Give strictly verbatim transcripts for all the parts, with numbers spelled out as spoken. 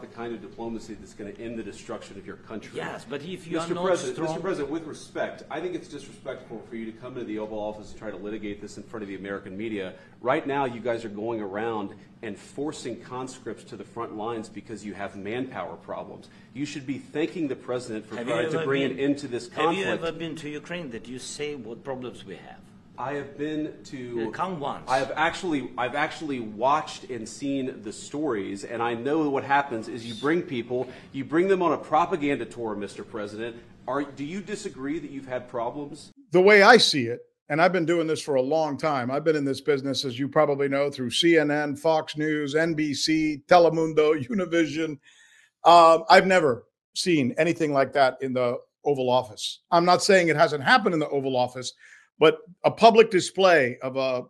the kind of diplomacy that's going to end the destruction of your country. Yes, but if you Mister are not President, strong... Mister President, with respect, I think it's disrespectful for you to come into the Oval Office and try to litigate this in front of the American media. Right now, you guys are going around and forcing conscripts to the front lines because you have manpower problems. You should be thanking the President for trying to bring an end to this conflict. Have you ever been to Ukraine that you say what problems we have? I have been to. Come once. I have actually, I've actually watched and seen the stories, and I know what happens is you bring people, you bring them on a propaganda tour, Mister President. Are do you disagree that you've had problems? The way I see it, and I've been doing this for a long time. I've been in this business, as you probably know, through C N N, Fox News, N B C, Telemundo, Univision. Um, I've never seen anything like that in the Oval Office. I'm not saying it hasn't happened in the Oval Office. But a public display of a,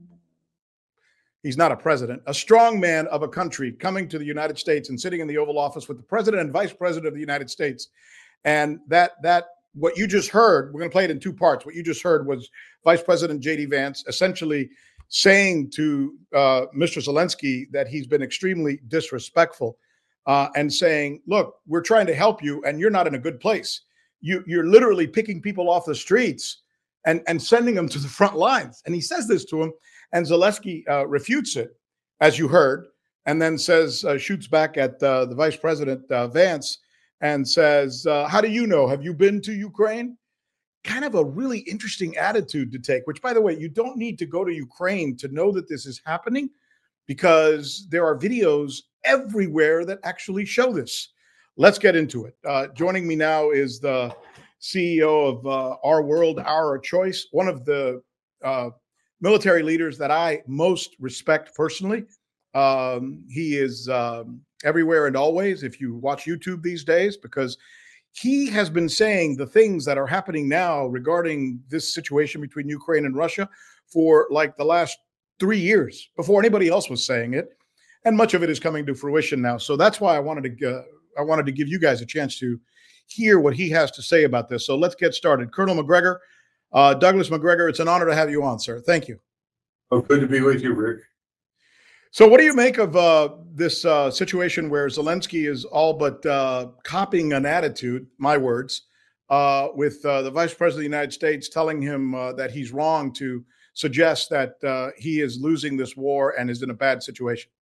he's not a president, a strong man of a country coming to the United States and sitting in the Oval Office with the president and vice president of the United States. And that, that what you just heard, we're going to play it in two parts. What you just heard was Vice President J D Vance essentially saying to uh, Mister Zelensky that he's been extremely disrespectful uh, and saying, look, we're trying to help you and you're not in a good place. You, you're literally picking people off the streets and, and sending them to the front lines. And he says this to him, and Zelensky uh, refutes it, as you heard, and then says, uh, shoots back at uh, the Vice President uh, Vance and says, uh, how do you know? Have you been to Ukraine? Kind of a really interesting attitude to take, which, by the way, you don't need to go to Ukraine to know that this is happening, because there are videos everywhere that actually show this. Let's get into it. Uh, joining me now is the C E O of uh, Our World, Our Choice, one of the uh, military leaders that I most respect personally. Um, he is um, everywhere and always, if you watch YouTube these days, because he has been saying the things that are happening now regarding this situation between Ukraine and Russia for like the last three years before anybody else was saying it. And much of it is coming to fruition now. So that's why I wanted to uh, I wanted to give you guys a chance to hear what he has to say about this. So let's get started. Colonel Macgregor, uh, Douglas Macgregor, it's an honor to have you on, sir. Thank you. Oh, good to be with you, Rick. So what do you make of uh, this uh, situation where Zelensky is all but uh, copying an attitude, my words, uh, with uh, the Vice President of the United States telling him uh, that he's wrong to suggest that uh, he is losing this war and is in a bad situation?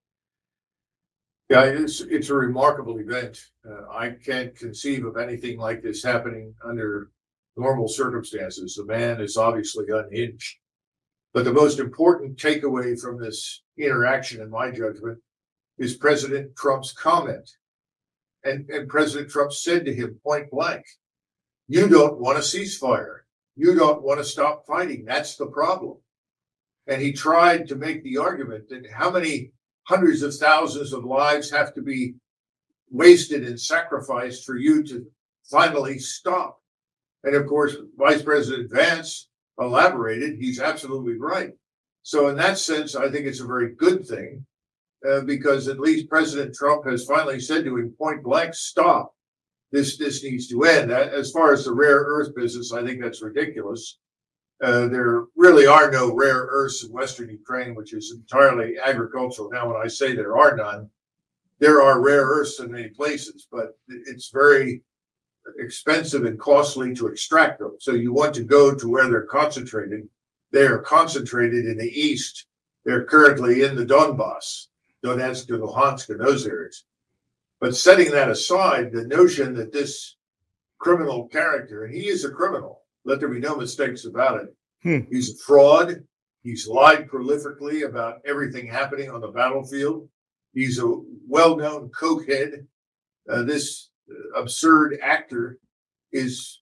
Yeah, it's it's a remarkable event. Uh, I can't conceive of anything like this happening under normal circumstances. The man is obviously unhinged. But the most important takeaway from this interaction, in my judgment, is President Trump's comment. And, and President Trump said to him point blank, you don't want a ceasefire. You don't want to stop fighting. That's the problem. And he tried to make the argument that how many hundreds of thousands of lives have to be wasted and sacrificed for you to finally stop. And of course, Vice President Vance elaborated, he's absolutely right. So in that sense, I think it's a very good thing uh, because at least President Trump has finally said to him point blank, stop. This, this needs to end. As far as the rare earth business, I think that's ridiculous. Uh, there really are no rare earths in Western Ukraine, which is entirely agricultural. Now, when I say there are none, there are rare earths in many places, but it's very expensive and costly to extract them. So you want to go to where they're concentrated. They are concentrated in the east. They're currently in the Donbass, Donetsk and Luhansk and those areas. But setting that aside, the notion that this criminal character, and he is a criminal, let there be no mistakes about it. Hmm. He's a fraud. He's lied prolifically about everything happening on the battlefield. He's a well-known cokehead. Uh, this uh, absurd actor is,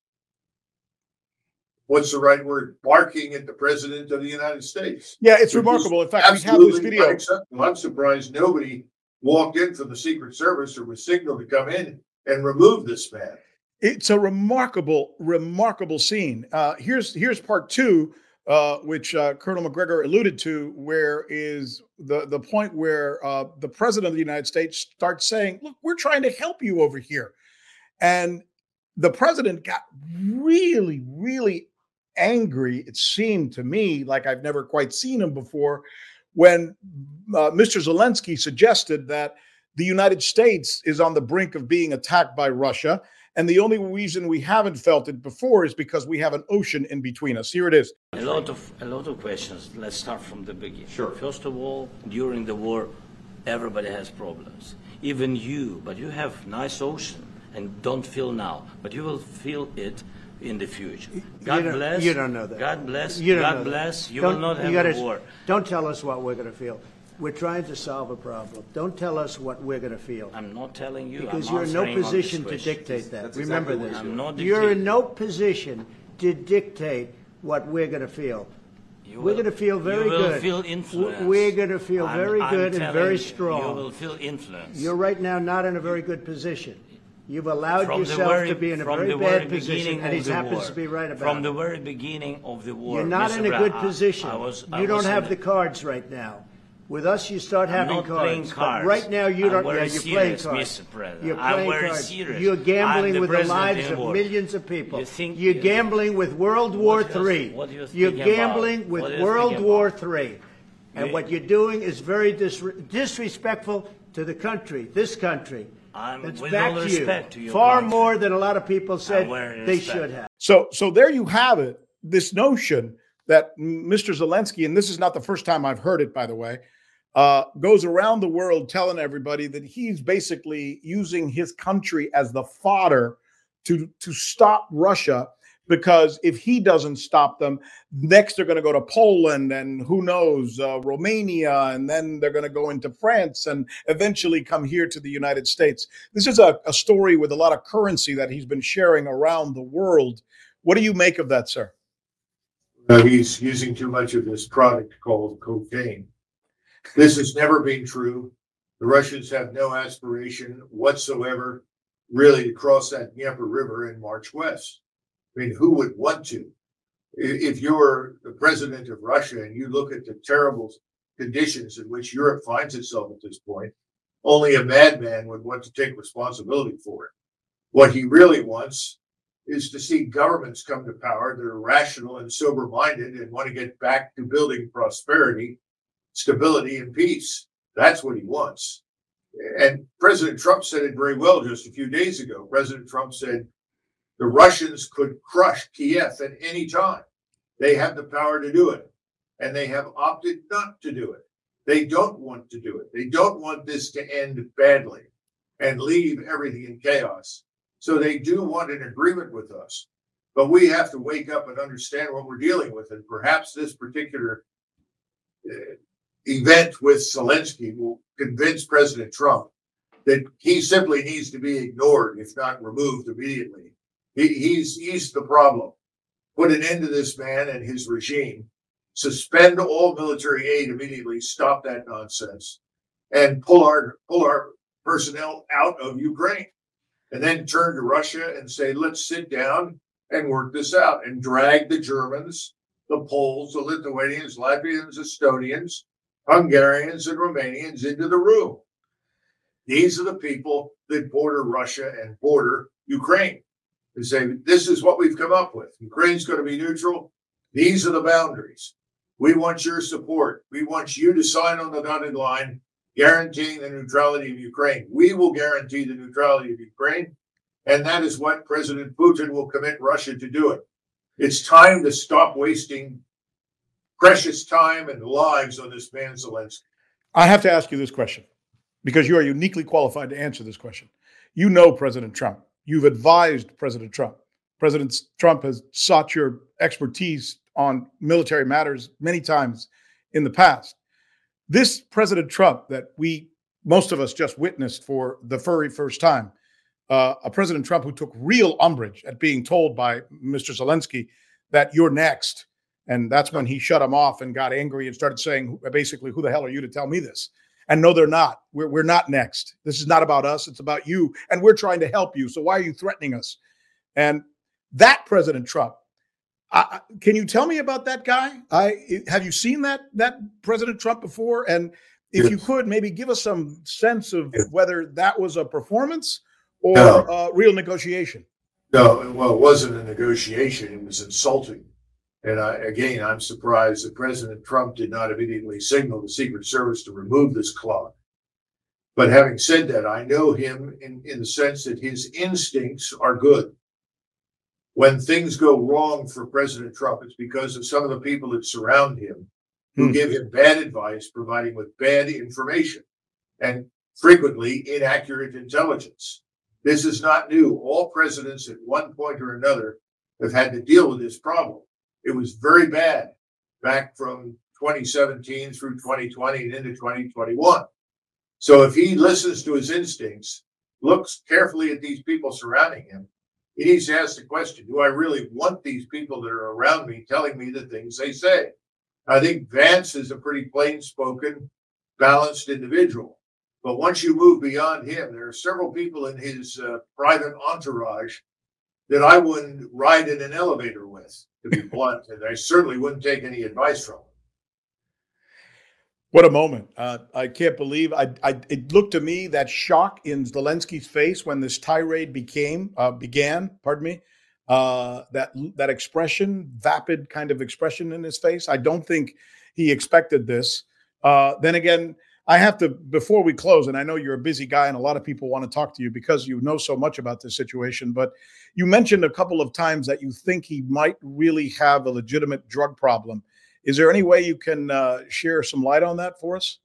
what's the right word, barking at the President of the United States. Yeah, it's remarkable. In fact, we have this video. Unacceptable. I'm surprised nobody walked in from the Secret Service or was signaled to come in and remove this man. It's a remarkable, remarkable scene. Uh, here's here's part two, uh, which uh, Colonel Macgregor alluded to, where is the, the point where uh, the President of the United States starts saying, look, we're trying to help you over here. And the President got really, really angry, it seemed to me, like I've never quite seen him before, when uh, Mister Zelensky suggested that the United States is on the brink of being attacked by Russia. And the only reason we haven't felt it before is because we have an ocean in between us. Here it is. A lot of a lot of questions. Let's start from the beginning. Sure. First of all, during the war, everybody has problems. Even you, but you have nice ocean and don't feel now, but you will feel it in the future. God you don't, bless. You don't know that. God bless. You don't God know bless. That. You don't, will not have you gotta, a war. Don't tell us what we're going to feel. We're trying to solve a problem. Don't tell us what we're going to feel. I'm not telling you. Because I'm you're in no answering on this position to question. dictate that. That's Remember exactly what this. he's I'm not You're dictating. in no position to dictate what we're going to feel. You We're will- going to feel very you will good. feel influence. We're going to feel I'm- very I'm good and telling very you, strong. You will feel influence. You're right now not in a very good position. You've allowed From the yourself very- to be in a from very the bad very position, beginning and he of the happens war. to be right about From it. the very beginning of the war. You're not Mister in a Brown, good I- position. I was- I you don't was have in the a- cards right now. With us, you start I'm having not cards. playing But cards. right now, you I'm don't. very Yeah, you're serious, playing cards. Mister President. You're I'm playing very cards. serious. You're I'm gambling the with the president lives in of war. millions of people. You think- you're gambling with World War What do you- Three. what do you You're think about? gambling with What do you World think War about? Three, and You- what you're doing is very dis- disrespectful to the country, this country. I'm- That's with back all to respect you. to your Far country. more than a lot of people said I'm wearing they respect. should have. So, so there you have it. This notion that Mister Zelensky, and this is not the first time I've heard it, by the way, uh, goes around the world telling everybody that he's basically using his country as the fodder to to stop Russia, because if he doesn't stop them, next they're going to go to Poland and who knows, uh, Romania, and then they're going to go into France and eventually come here to the United States. This is a, a story with a lot of currency that he's been sharing around the world. What do you make of that, sir? Uh, he's using too much of this product called cocaine. This has never been true. The Russians have no aspiration whatsoever, really, to cross that Dnieper River and march west. I mean, who would want to? I- If you're the president of Russia and you look at the terrible conditions in which Europe finds itself at this point, only a madman would want to take responsibility for it. What he really wants is to see governments come to power that are rational and sober-minded and want to get back to building prosperity, stability, and peace. That's what he wants. And President Trump said it very well just a few days ago. President Trump said the Russians could crush Kiev at any time. They have the power to do it, and they have opted not to do it. They don't want to do it. They don't want this to end badly and leave everything in chaos. So they do want an agreement with us, but we have to wake up and understand what we're dealing with. And perhaps this particular uh, event with Zelensky will convince President Trump that he simply needs to be ignored, if not removed immediately. He, he's, he's the problem. Put an end to this man and his regime. Suspend all military aid immediately. Stop that nonsense, and pull our pull our personnel out of Ukraine. And then turn to Russia and say, let's sit down and work this out, and drag the Germans, the Poles, the Lithuanians, Latvians, Estonians, Hungarians, and Romanians into the room. These are the people that border Russia and border Ukraine. They say, this is what we've come up with. Ukraine's going to be neutral. These are the boundaries. We want your support. We want you to sign on the dotted line guaranteeing the neutrality of Ukraine. We will guarantee the neutrality of Ukraine, and that is what President Putin will commit Russia to do it. It's time to stop wasting precious time and lives on this man Zelensky. I have to ask you this question because you are uniquely qualified to answer this question. You know President Trump. You've advised President Trump. President Trump has sought your expertise on military matters many times in the past. This President Trump that we, most of us, just witnessed for the very first time, uh, a President Trump who took real umbrage at being told by Mister Zelensky that you're next. And that's when he shut him off and got angry and started saying, basically, who the hell are you to tell me this? And no, they're not. We're, we're not next. This is not about us. It's about you. And we're trying to help you. So why are you threatening us? And that President Trump, I, can you tell me about that guy? I have you seen that that President Trump before? And if Yes. you could, maybe give us some sense of Yes. whether that was a performance or No. a real negotiation. No, well, it wasn't a negotiation. It was insulting. And I, again, I'm surprised that President Trump did not immediately signal the Secret Service to remove this clock. But having said that, I know him in, in the sense that his instincts are good. When things go wrong for President Trump, it's because of some of the people that surround him who Hmm. give him bad advice, providing with bad information and frequently inaccurate intelligence. This is not new. All presidents at one point or another have had to deal with this problem. It was very bad back from twenty seventeen through twenty twenty and into twenty twenty-one. So if he listens to his instincts, looks carefully at these people surrounding him, he needs to ask the question, do I really want these people that are around me telling me the things they say? I think Vance is a pretty plain-spoken, balanced individual. But once you move beyond him, there are several people in his uh, private entourage that I wouldn't ride in an elevator with, to be blunt, and I certainly wouldn't take any advice from them. What a moment. Uh, I can't believe I, I, it looked to me that shock in Zelensky's face when this tirade became, uh, began, pardon me, uh, that, that expression, vapid kind of expression in his face. I don't think he expected this. Uh, then again, I have to, before we close, and I know you're a busy guy and a lot of people want to talk to you because you know so much about this situation, but you mentioned a couple of times that you think he might really have a legitimate drug problem. Is there any way you can uh, share some light on that for us?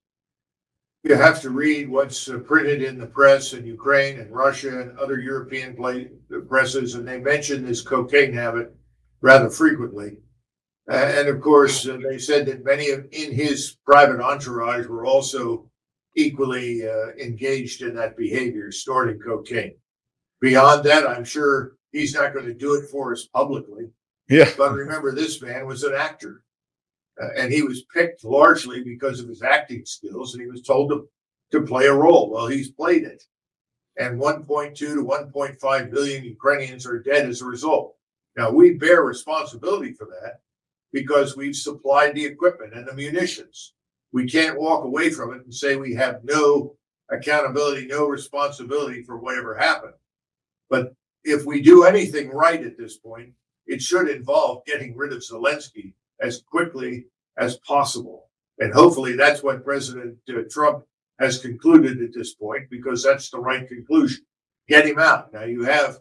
You have to read what's uh, printed in the press in Ukraine and Russia and other European play, presses, and they mention this cocaine habit rather frequently. Uh, and of course, uh, they said that many of in his private entourage were also equally uh, engaged in that behavior, snorting cocaine. Beyond that, I'm sure he's not going to do it for us publicly. Yeah. But remember, this man was an actor. Uh, and he was picked largely because of his acting skills, and he was told to, to play a role. Well, he's played it. And one point two to one point five billion Ukrainians are dead as a result. Now, we bear responsibility for that because we've supplied the equipment and the munitions. We can't walk away from it and say we have no accountability, no responsibility for whatever happened. But if we do anything right at this point, it should involve getting rid of Zelensky as quickly as possible. And hopefully that's what President uh, Trump has concluded at this point, because that's the right conclusion. Get him out. Now you have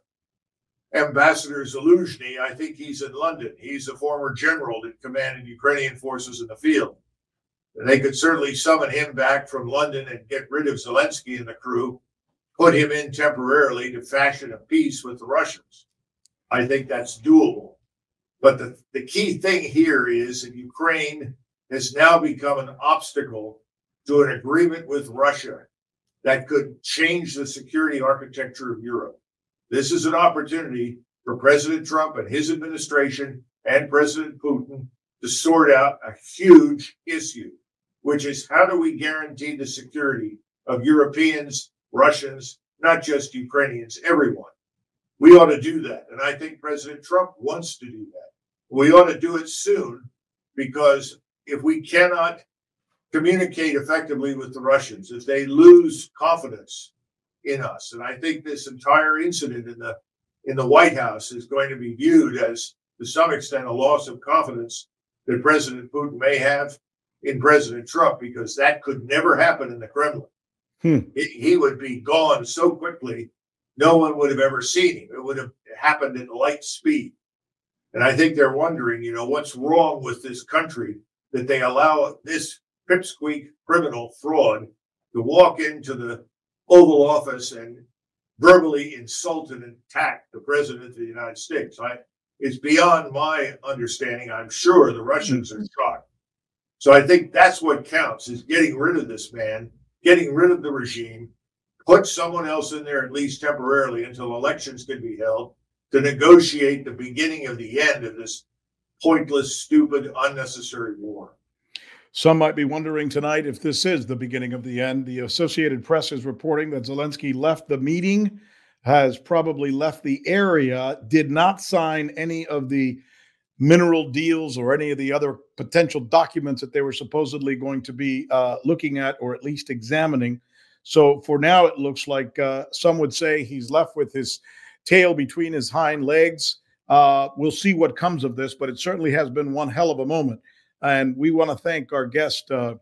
Ambassador Zaluzhny. I think he's in London. He's a former general that commanded Ukrainian forces in the field. And they could certainly summon him back from London and get rid of Zelensky and the crew, put him in temporarily to fashion a peace with the Russians. I think that's doable. But the, the key thing here is that Ukraine has now become an obstacle to an agreement with Russia that could change the security architecture of Europe. This is an opportunity for President Trump and his administration and President Putin to sort out a huge issue, which is how do we guarantee the security of Europeans, Russians, not just Ukrainians, everyone. We ought to do that. And I think President Trump wants to do that. We ought to do it soon, because if we cannot communicate effectively with the Russians, if they lose confidence in us, and I think this entire incident in the in the White House is going to be viewed as, to some extent, a loss of confidence that President Putin may have in President Trump, because that could never happen in the Kremlin. Hmm. He, he would be gone so quickly, no one would have ever seen him. It would have happened at light speed. And I think they're wondering, you know, what's wrong with this country that they allow this pipsqueak criminal fraud to walk into the Oval Office and verbally insult and attack the president of the United States. I, it's beyond my understanding. I'm sure the Russians are shocked. So I think that's what counts, is getting rid of this man, getting rid of the regime, put someone else in there at least temporarily until elections can be held, to negotiate the beginning of the end of this pointless, stupid, unnecessary war. Some might be wondering tonight if this is the beginning of the end. The Associated Press is reporting that Zelensky left the meeting, has probably left the area, did not sign any of the mineral deals or any of the other potential documents that they were supposedly going to be uh, looking at, or at least examining. So for now, it looks like uh, some would say he's left with his tail between his hind legs. Uh, we'll see what comes of this, but it certainly has been one hell of a moment. And we want to thank our guest, uh,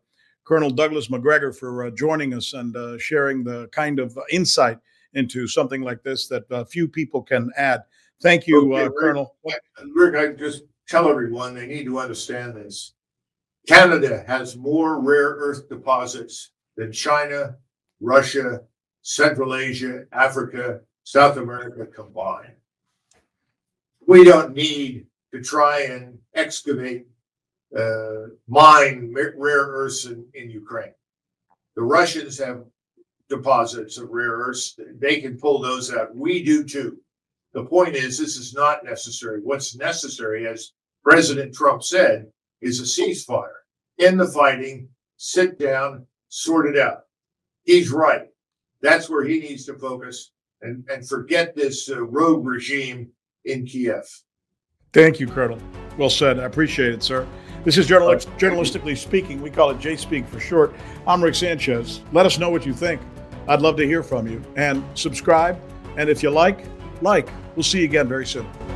Colonel Douglas Macgregor for uh, joining us and uh, sharing the kind of insight into something like this that uh, few people can add. Thank you, Okay, uh, Rick. Colonel. Rick, I just tell everyone they need to understand this. Canada has more rare earth deposits than China, Russia, Central Asia, Africa, South America combined. We don't need to try and excavate, uh, mine rare earths in, in Ukraine. The Russians have deposits of rare earths. They can pull those out. We do too. The point is, this is not necessary. What's necessary, as President Trump said, is a ceasefire. End the fighting, sit down, sort it out. He's right. That's where he needs to focus and, and forget this uh, rogue regime in Kiev. Thank you, Colonel. Well said. I appreciate it, sir. This is journal- Journalistically Speaking. We call it J-Speak for short. I'm Rick Sanchez. Let us know what you think. I'd love to hear from you. And subscribe. And if you like, like. We'll see you again very soon.